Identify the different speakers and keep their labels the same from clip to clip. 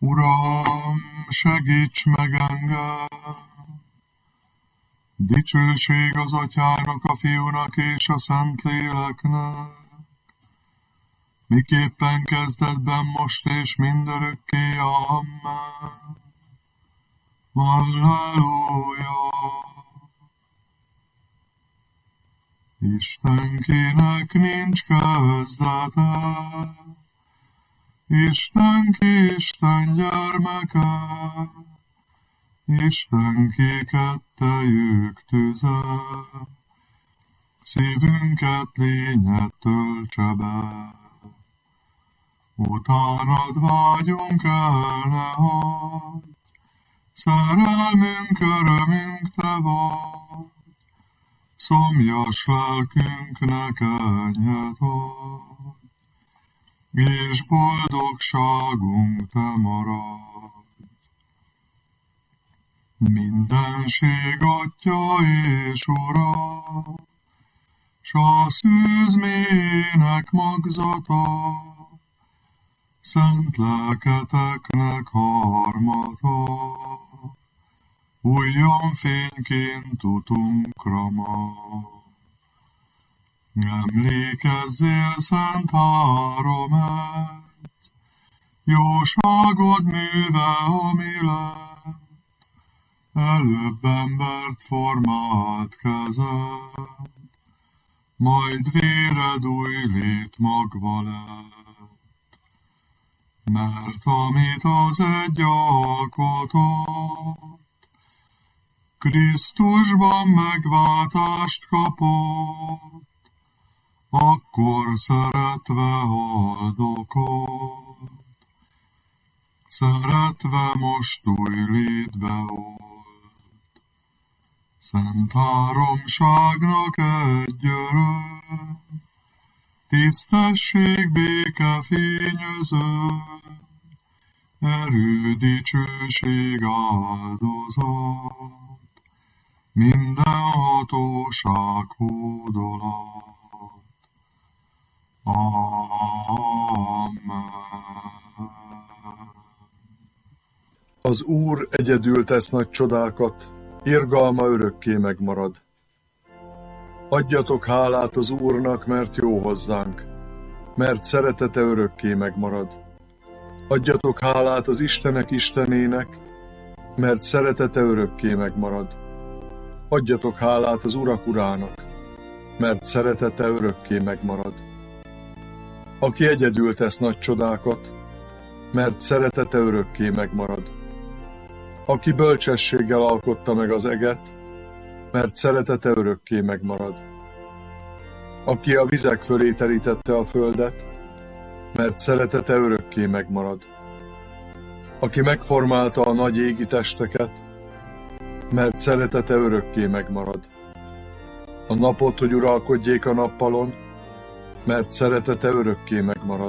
Speaker 1: Uram, segíts meg engem! Dicsőség az Atyának, a Fiúnak és a Szentléleknek, miképpen kezdetben, most és mindörökké. Amen. Halleluja! Istenkinek nincs kezdete, Istenki Isten gyermeke, Istenki kettejük tüze, szívünket lényet töltse be. Utánad vágyunk el, ne hagyj, szerelmünk, örömünk te vagy, szomjas lelkünknek enyhet adj, és boldogságunk te maradj. Mindenség Atya és Ura, s a szűzmének magzata, szent lelketeknek harmata, újjon fényként utunkra majd. Emlékezzél, Szent Három-Egy, jóságod műve, ami lett, előbb embert formált kezed, majd véred új lét magva lett. Mert amit az egy alkotott, Krisztusban megváltást kapott, akkor szeretve haldokolt, szeretve most új létbe olt. Szent Háromságnak egy örök, tisztesség, béke fényöző, erő, dicsőség, áldozat, minden hatóság, hódolat. Amen.
Speaker 2: Az Úr egyedül tesz nagy csodákat, irgalma örökké megmarad. Adjatok hálát az Úrnak, mert jó hozzánk, mert szeretete örökké megmarad. Adjatok hálát az Istenek Istenének, mert szeretete örökké megmarad. Adjatok hálát az Urak Urának, mert szeretete örökké megmarad. Aki egyedül tesz nagy csodákat, mert szeretete örökké megmarad. Aki bölcsességgel alkotta meg az eget, mert szeretete örökké megmarad. Aki a vizek fölé terítette a földet, mert szeretete örökké megmarad. Aki megformálta a nagy égi testeket, mert szeretete örökké megmarad. A napot, hogy uralkodjék a nappalon, mert szeretete örökké megmarad.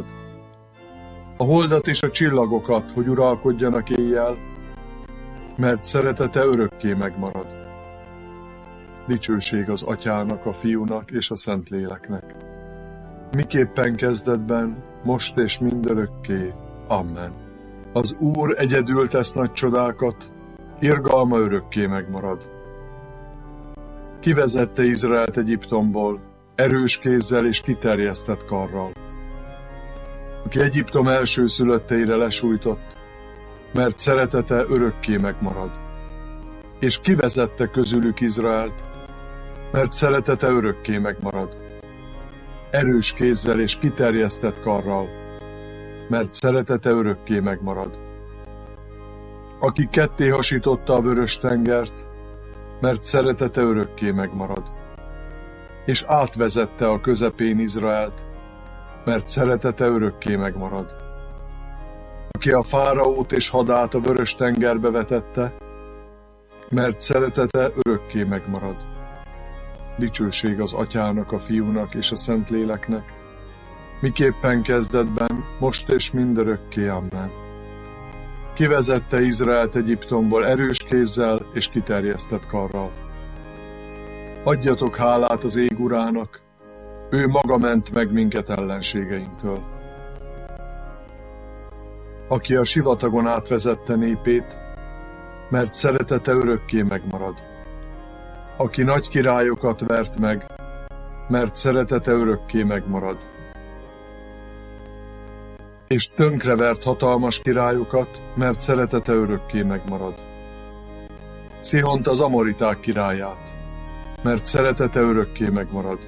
Speaker 2: A holdat és a csillagokat, hogy uralkodjanak éjjel, mert szeretete örökké megmarad. Dicsőség az Atyának, a Fiúnak és a Szentléleknek, miképpen kezdetben, most és mindörökké. Amen. Az Úr egyedül tesz nagy csodákat, irgalma örökké megmarad. Kivezette Izraelt Egyiptomból, erős kézzel és kiterjesztett karral. Aki Egyiptom elsőszülötteire lesújtott, mert szeretete örökké megmarad. És kivezette közülük Izraelt, mert szeretete örökké megmarad. Erős kézzel és kiterjesztett karral, mert szeretete örökké megmarad. Aki ketté hasította a Vörös-tengert, mert szeretete örökké megmarad. És átvezette a közepén Izraelt, mert szeretete örökké megmarad. Aki a fáraót és hadát a Vörös-tengerbe vetette, mert szeretete örökké megmarad. Dicsőség az Atyának, a Fiúnak és a Szentléleknek, miképpen kezdetben, most és mindörökké. Amen. Kivezette Izraelt Egyiptomból erős kézzel és kiterjesztett karral. Adjatok hálát az ég Urának, ő maga ment meg minket ellenségeinktől. aki a sivatagon átvezette népét, mert szeretete örökké megmarad. Aki nagy királyokat vert meg, mert szeretete örökké megmarad. És tönkrevert hatalmas királyokat, mert szeretete örökké megmarad. Szihont az amoriták királyát, mert szeretete örökké megmarad.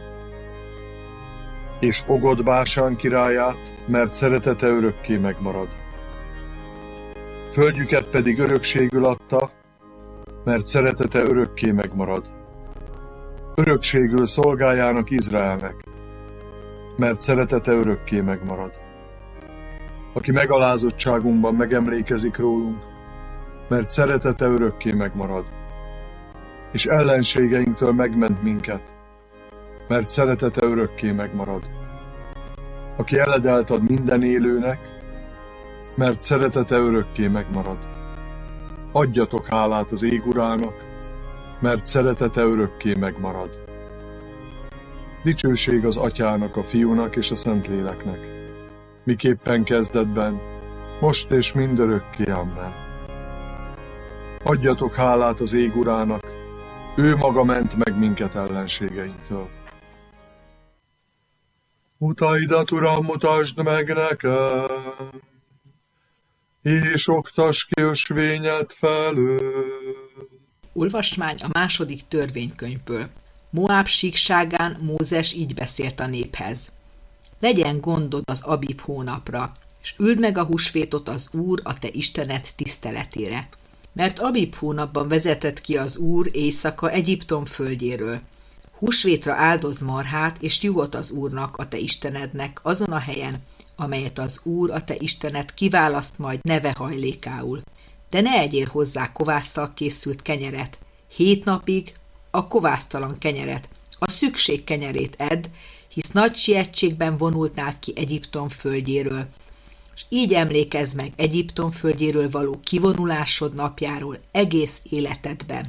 Speaker 2: És Ogod Básán királyát, mert szeretete örökké megmarad. Földjüket pedig örökségül adta, mert szeretete örökké megmarad. Örökségül szolgájának Izraelnek, mert szeretete örökké megmarad. Aki megalázottságunkban megemlékezik rólunk, mert szeretete örökké megmarad. És ellenségeinktől megment minket, mert szeretete örökké megmarad. Aki eledelt ad minden élőnek, mert szeretete örökké megmarad. Adjatok hálát az ég Urának, mert szeretete örökké megmarad. Dicsőség az Atyának, a Fiúnak és a Szentléleknek, miképpen kezdetben, most és mindörökké. Amen. Adjatok hálát az ég Urának, ő maga ment meg minket ellenségeinktől. Utaidat, Uram, mutasd meg nekem, és oktass ki ösvényed felől.
Speaker 3: Olvasmány a második törvénykönyvből. Moáb síkságán Mózes így beszélt a néphez. Legyen gondod az Abib hónapra, és üld meg a húsvétot az Úr, a te Istened tiszteletére. Mert Abib hónapban vezetett ki az Úr éjszaka Egyiptom földjéről. Húsvétra áldoz marhát és juhot az Úrnak, a te Istenednek, azon a helyen, amelyet az Úr, a te Istened kiválaszt majd neve hajlékául. De ne egyél hozzá kovásszal készült kenyeret. 7 napig a kovásztalan kenyeret, a szükség kenyerét edd, hisz nagy sietségben vonultál ki Egyiptom földjéről, és így emlékezz meg Egyiptom földjéről való kivonulásod napjáról egész életedben.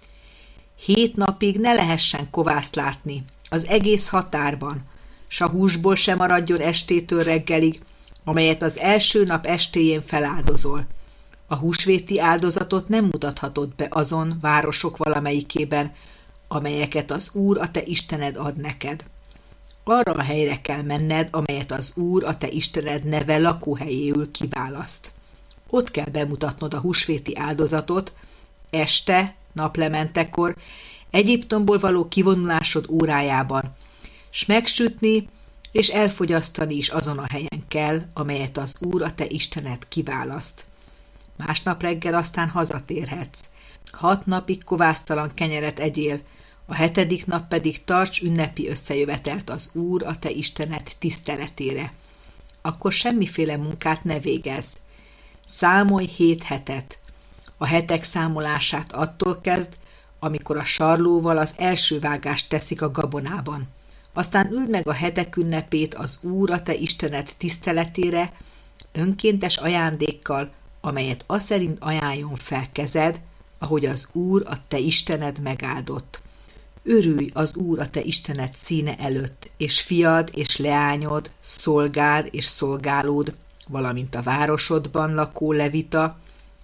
Speaker 3: 7 napig ne lehessen kovászt látni az egész határban, s a húsból sem maradjon estétől reggelig, amelyet az első nap estéjén feláldozol. A húsvéti áldozatot nem mutathatod be azon városok valamelyikében, amelyeket az Úr, a te Istened ad neked. Arra a helyre kell menned, amelyet az Úr, a te Istened neve lakóhelyéül kiválaszt. Ott kell bemutatnod a húsvéti áldozatot, este, naplementekor, Egyiptomból való kivonulásod órájában, s megsütni és elfogyasztani is azon a helyen kell, amelyet az Úr, a te Istened kiválaszt. Másnap reggel aztán hazatérhetsz. 6 napig kovásztalan kenyeret egyél, a 7. nap pedig tarts ünnepi összejövetelt az Úr, a te Istened tiszteletére. Akkor semmiféle munkát ne végezz. Számolj 7 hetet. A hetek számolását attól kezd, amikor a sarlóval az első vágást teszik a gabonában. Aztán üld meg a hetek ünnepét az Úr, a te Istened tiszteletére, önkéntes ajándékkal, amelyet aszerint ajánljon fel kezed, ahogy az Úr, a te Istened megáldott. Örülj az Úr, a te Istened színe előtt, és fiad és leányod, szolgád és szolgálód, valamint a városodban lakó levita,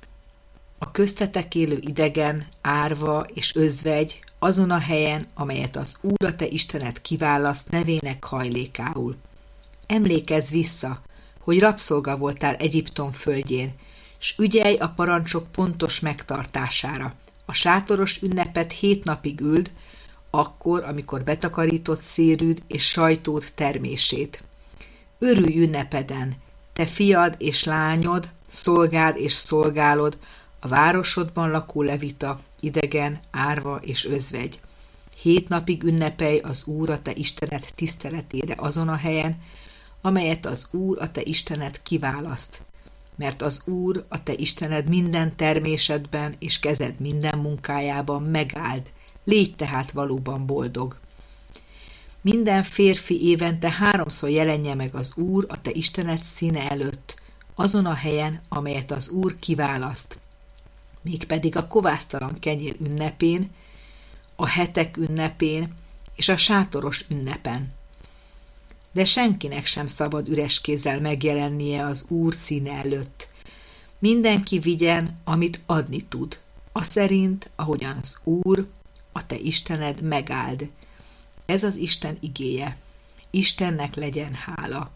Speaker 3: a köztetek élő idegen, árva és özvegy, azon a helyen, amelyet az Úr, a te Istened kiválaszt nevének hajlékául. Emlékezz vissza, hogy rabszolga voltál Egyiptom földjén, s ügyelj a parancsok pontos megtartására. A sátoros ünnepet 7 napig üld, akkor, amikor betakarított szérűd és sajtód termését. Örülj ünnepeden, te fiad és lányod, szolgád és szolgálod, a városodban lakó levita, idegen, árva és özvegy. 7 napig ünnepelj az Úr, a te Istened tiszteletére azon a helyen, amelyet az Úr, a te Istened kiválaszt. Mert az Úr, a te Istened minden termésedben és kezed minden munkájában megáld, légy tehát valóban boldog. Minden férfi évente 3-szor jelenje meg az Úr, a te Istened színe előtt, azon a helyen, amelyet az Úr kiválaszt. Mégpedig a kovásztalan kenyér ünnepén, a hetek ünnepén és a sátoros ünnepen. de senkinek sem szabad üres kézzel megjelennie az Úr színe előtt. Mindenki vigyen, amit adni tud, aszerint, ahogyan az Úr, a te Istened megáld. Ez az Isten igéje. Istennek legyen hála.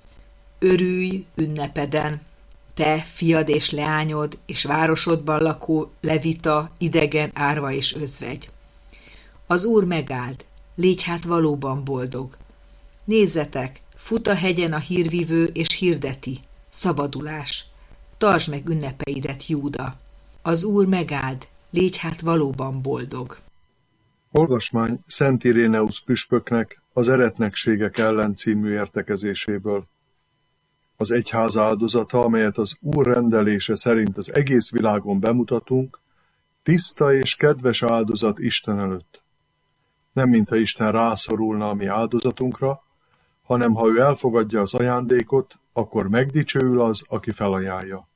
Speaker 3: Örülj ünnepeden, te, fiad és leányod, és városodban lakó levita, idegen, árva és özvegy. Az Úr megáld, légy hát valóban boldog. Nézzetek, fut a hegyen a hírvivő, és hirdeti, szabadulás. Tartsd meg ünnepeidet, Júda. Az Úr megáld, légy hát valóban boldog.
Speaker 2: Olvasmány Szent Iréneusz püspöknek az Eretnekségek ellen című értekezéséből. Az egyház áldozata, amelyet az Úr rendelése szerint az egész világon bemutatunk, tiszta és kedves áldozat Isten előtt. Nem mintha Isten rászorulna a mi áldozatunkra, hanem ha ő elfogadja az ajándékot, akkor megdicsőül az, aki felajánlja.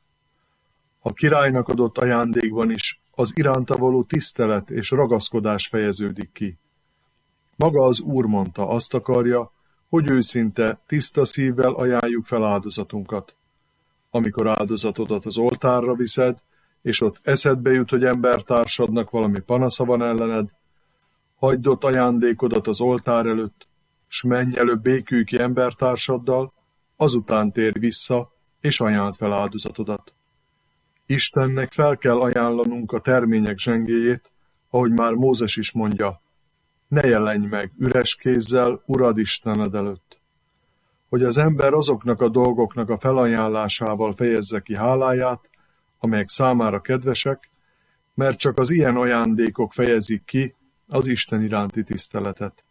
Speaker 2: A királynak adott ajándékban is az iránta való tisztelet és ragaszkodás fejeződik ki. Maga az Úr mondta, azt akarja, hogy őszinte, tiszta szívvel ajánljuk fel áldozatunkat. Amikor áldozatodat az oltárra viszed, és ott eszedbe jut, hogy embertársadnak valami panasza van ellened, hagyd ott ajándékodat az oltár előtt, s menj előbb békülj ki embertársaddal, azután térj vissza, és ajánld fel áldozatodat. Istennek fel kell ajánlanunk a termények zsengéjét, ahogy már Mózes is mondja, ne jelenj meg üres kézzel Urad Istened előtt. Hogy az ember azoknak a dolgoknak a felajánlásával fejezze ki háláját, amelyek számára kedvesek, mert csak az ilyen ajándékok fejezik ki az Isten iránti tiszteletet.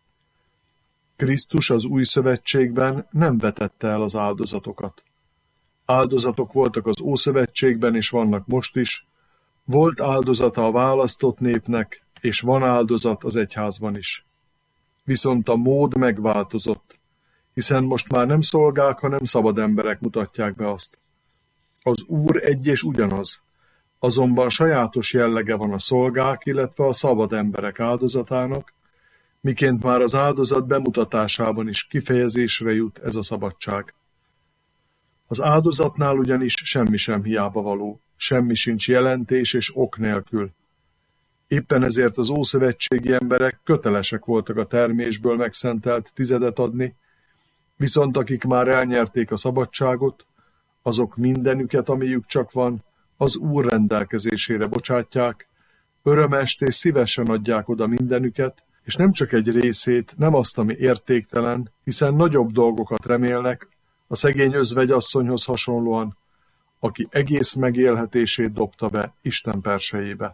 Speaker 2: Krisztus az új szövetségben nem vetette el az áldozatokat. Áldozatok voltak az Ószövetségben, és vannak most is. Volt áldozata a választott népnek, és van áldozat az egyházban is. Viszont a mód megváltozott, hiszen most már nem szolgák, hanem szabad emberek mutatják be azt. Az Úr egy és ugyanaz, azonban sajátos jellege van a szolgák, illetve a szabad emberek áldozatának, miként már az áldozat bemutatásában is kifejezésre jut ez a szabadság. Az áldozatnál ugyanis semmi sem hiába való, semmi sincs jelentés és ok nélkül. Éppen ezért az ószövetségi emberek kötelesek voltak a termésből megszentelt tizedet adni, viszont akik már elnyerték a szabadságot, azok mindenüket, amiük csak van, az Úr rendelkezésére bocsátják, örömest és szívesen adják oda mindenüket, és nem csak egy részét, nem azt, ami értéktelen, hiszen nagyobb dolgokat remélnek, a szegény özvegyasszonyhoz hasonlóan, aki egész megélhetését dobta be Isten persejébe.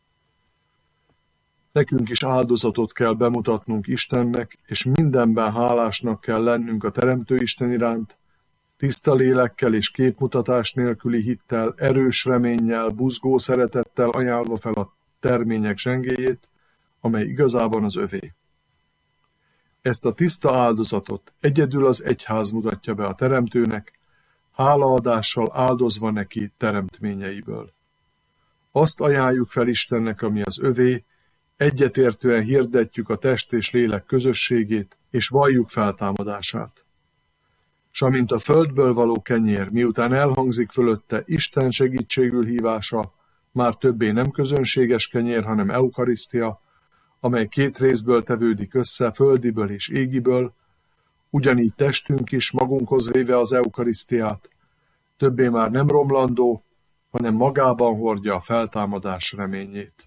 Speaker 2: Nekünk is áldozatot kell bemutatnunk Istennek, és mindenben hálásnak kell lennünk a Teremtő Isten iránt, tiszta lélekkel és képmutatás nélküli hittel, erős reménnyel, buzgó szeretettel ajánlva fel a termények zsengéjét, amely igazában az övé. Ezt a tiszta áldozatot egyedül az egyház mutatja be a Teremtőnek, hálaadással áldozva neki teremtményeiből. Azt ajánljuk fel Istennek, ami az övé, egyetértően hirdetjük a test és lélek közösségét, és valljuk feltámadását. S amint a földből való kenyér, miután elhangzik fölötte Isten segítségül hívása, már többé nem közönséges kenyér, hanem eukarisztia, amely két részből tevődik össze, földiből és égiből, ugyanígy testünk is magunkhoz véve az eukarisztiát, többé már nem romlandó, hanem magában hordja a feltámadás reményét.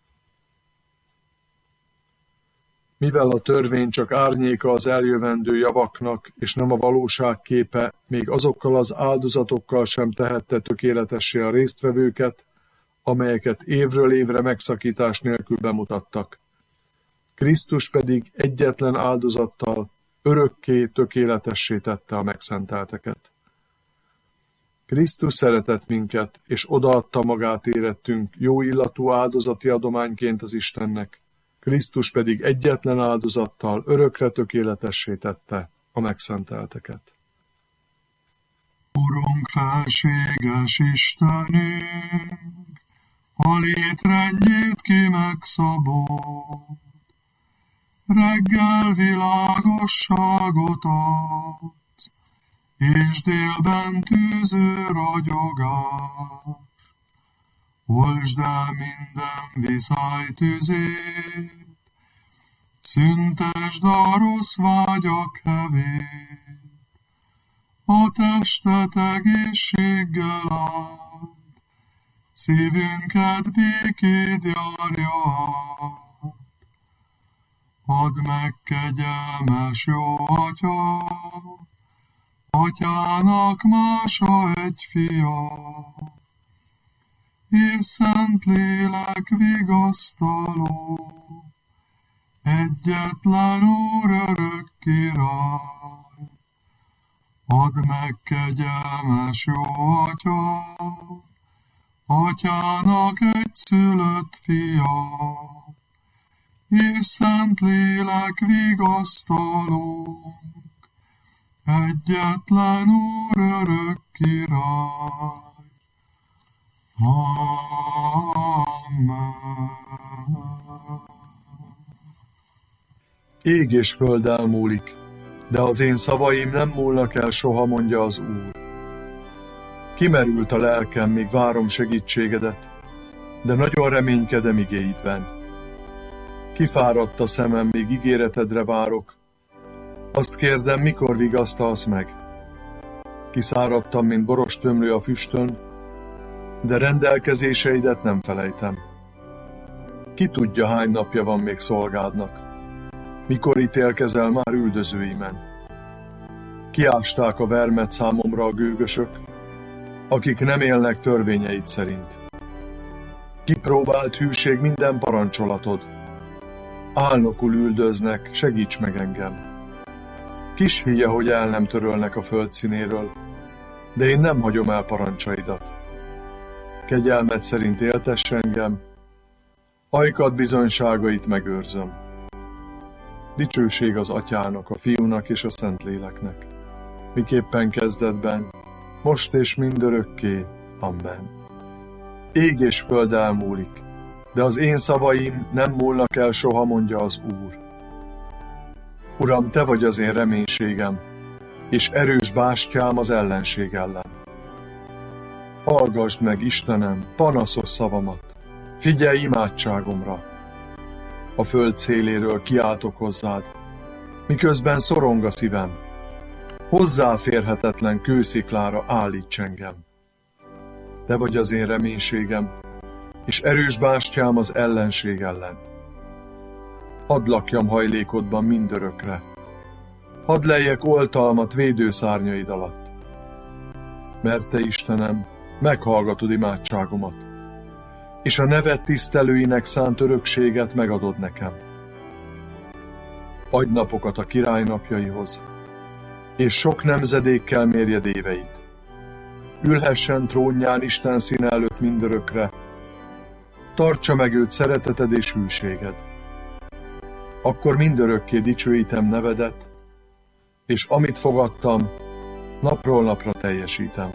Speaker 2: Mivel a törvény csak árnyéka az eljövendő javaknak, és nem a valóság képe, még azokkal az áldozatokkal sem tehette tökéletessé a résztvevőket, amelyeket évről évre megszakítás nélkül bemutattak. Krisztus pedig egyetlen áldozattal örökké tökéletessé tette a megszentelteket. Krisztus szeretett minket, és odaadta magát érettünk jó illatú áldozati adományként az Istennek. Krisztus pedig egyetlen áldozattal örökre tökéletessé tette a megszentelteket.
Speaker 1: Urunk, felséges Istenünk, a létrendjét ki megszabod, reggel világosságot adsz, és délben tűző ragyogás. Oltsd el minden viszály tüzét, szüntesd a rossz vágyak hevét, a testet egészséggel áld, szívünket békéd járja át. Add meg kegyelmes jó Atya, Atyának mása egy fia, és Szent Lélek vigasztaló, egyetlen Úr örök király. Add meg kegyelmes jó Atya, Atyának egyszülött fia, és Szent Lélek vigasztalónk, egyetlen Úr örök király. Amen.
Speaker 2: Ég és föld elmúlik, de az én szavaim nem múlnak el soha, mondja az Úr. Kimerült a lelkem, míg várom segítségedet, de nagyon reménykedem igéidben. Kifáradt a szemem, míg ígéretedre várok. Azt kérdem, mikor vigasztalsz meg? Kiszáradtam, mint borostömlő a füstön, de rendelkezéseidet nem felejtem. Ki tudja, hány napja van még szolgádnak? Mikor ítélkezel már üldözőimen? Kiásták a vermet számomra a gőgösök, akik nem élnek törvényeid szerint. Kipróbált hűség minden parancsolatod. Álnokul üldöznek, segíts meg engem. Kis hülye, hogy el nem törölnek a föld színéről, de én nem hagyom el parancsaidat. Kegyelmed szerint éltess engem, ajkad bizonyságait megőrzöm. Dicsőség az Atyának, a Fiúnak és a Szentléleknek, miképpen kezdetben, most és mindörökké. Amen. Ég és föld elmúlik, de az én szavaim nem múlnak el soha, mondja az Úr. Uram, te vagy az én reménységem, és erős bástyám az ellenség ellen. Hallgasd meg, Istenem, panaszos szavamat, figyelj imádságomra. A föld széléről kiáltok hozzád, miközben szorong a szívem. Hozzáférhetetlen kősziklára állíts engem. Te vagy az én reménységem, és erős bástyám az ellenség ellen. Hadd lakjam hajlékodban mindörökre. Hadd lejjek oltalmat védőszárnyaid alatt. Mert te, Istenem, meghallgatod imádságomat, és a neved tisztelőinek szánt örökséget megadod nekem. Adj napokat a király napjaihoz, és sok nemzedékkel mérjed éveit. Ülhessen trónján Isten színe előtt mindörökre, tartsa meg őt szereteted és hűséged. Akkor mindörökké dicsőítem nevedet, és amit fogadtam, napról napra teljesítem.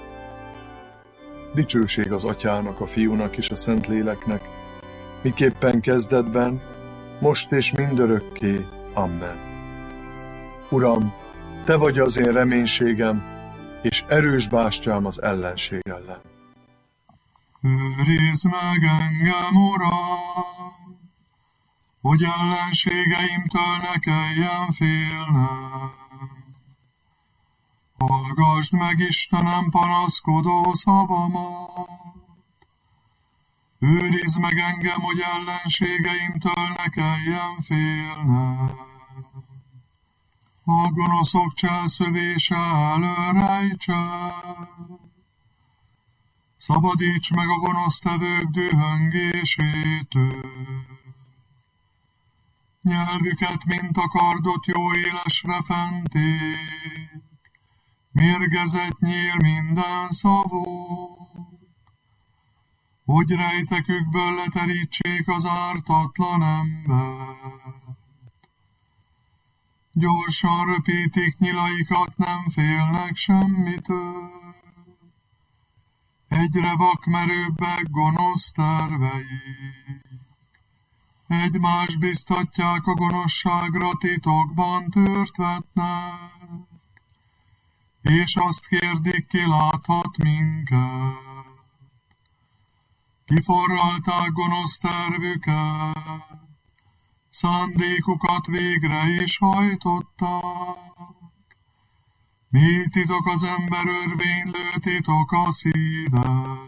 Speaker 2: Dicsőség az Atyának, a Fiúnak és a Szentléleknek, miképpen kezdetben, most és mindörökké. Amen. Uram, te vagy az én reménységem, és erős bástyám az ellenség ellen.
Speaker 1: Őrizd meg engem, Uram, hogy ellenségeimtől ne kelljen félnem. Hallgasd meg, Istenem, panaszkodó szavamat. Őrizd meg engem, hogy ellenségeimtől ne kelljen félnem. A gonoszok cselszövése elől rejtsen. Szabadíts meg a gonosztevők dühöngésétől. Nyelvüket, mint a kardot, jó élesre fenték. Mérgezett nyíl minden szavuk, hogy rejtekükből leterítsék az ártatlan embert. Gyorsan röpítik nyilaikat, nem félnek semmitől. Egyre vakmerőbbek gonosz terveik. Egymást biztatják a gonoszságra, titokban tört vetnek, és azt kérdik, ki láthat minket. Kiforralták gonosz tervüket, szándékukat végre is hajtották. Mi titok az ember örvénylő, titok a szíve.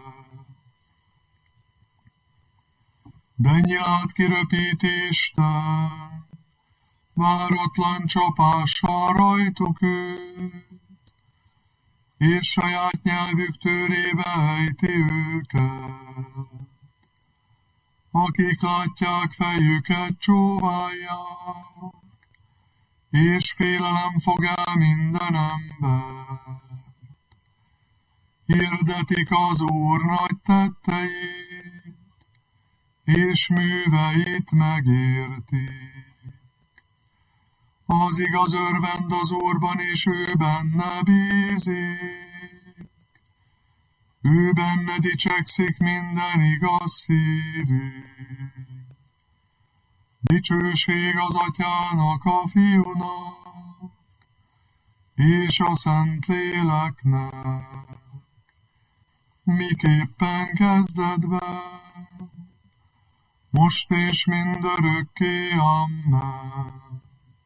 Speaker 1: De nyilát kiröpít Isten, váratlan csapással rajtuk őt, és saját nyelvük tőrébe ejti őket. Akik látják, fejüket csóválják, és félelem fog el minden embert. Hirdetik az Úr nagy tetteit, és műveit megértik. Az igaz örvend az Úrban, és ő benne bízik. Ő benne dicsekszik minden igaz szívű. Dicsőség az Atyának, a Fiúnak, és a Szentléleknek, miképpen kezdetben, most és mindörökké, amen.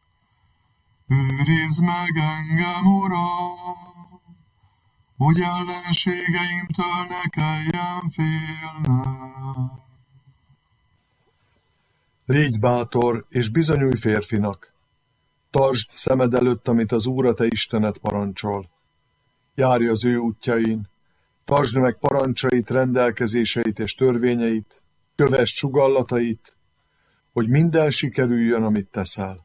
Speaker 1: Őrizd meg engem, Uram, hogy ellenségeimtől ne kelljen félnem.
Speaker 2: Légy bátor, és bizonyulj férfinak. Tartsd szemed előtt, amit az Úr a te Istened parancsol. Járj az ő útjain, tartsd meg parancsait, rendelkezéseit és törvényeit, kövess sugallatait, hogy minden sikerüljön, amit teszel.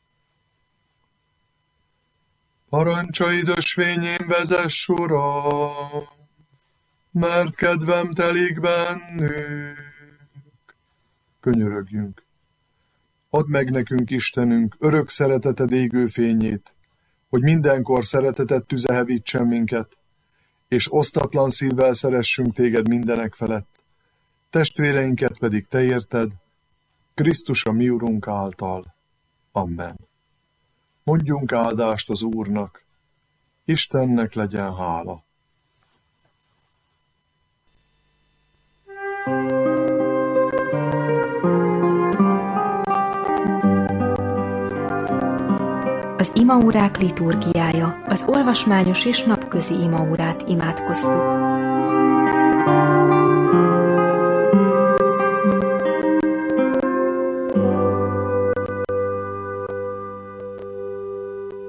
Speaker 2: Parancsaid ösvényén vezess, Uram, mert kedvem telik bennük. Könyörögjünk. Add meg nekünk, Istenünk, örök szereteted égő fényét, hogy mindenkor szereteted tüze hevítsen minket, és osztatlan szívvel szeressünk téged mindenek felett, testvéreinket pedig te érted, Krisztus a mi Urunk által. Amen. Mondjunk áldást az Úrnak, Istennek legyen hála.
Speaker 4: Az imaórák liturgiája, az olvasmányos és napközi imaórát imádkoztuk.